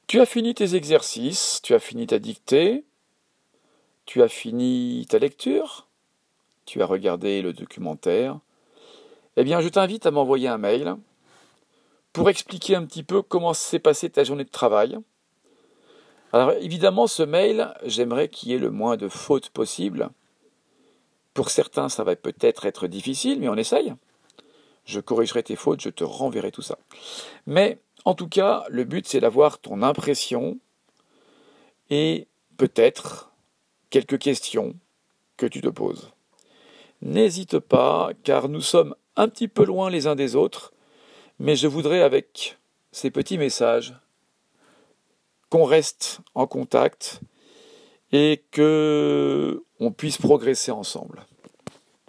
Tu as fini tes exercices, tu as fini ta dictée, tu as fini ta lecture, tu as regardé le documentaire. Eh bien, je t'invite à m'envoyer un mail pour expliquer un petit peu comment s'est passée ta journée de travail. Alors évidemment, ce mail, j'aimerais qu'il y ait le moins de fautes possible. Pour certains, ça va peut-être être difficile, mais on essaye. Je corrigerai tes fautes, je te renverrai tout ça. Mais en tout cas, le but, c'est d'avoir ton impression et peut-être quelques questions que tu te poses. N'hésite pas, car nous sommes un petit peu loin les uns des autres, mais je voudrais, avec ces petits messages, qu'on reste en contact et que on puisse progresser ensemble.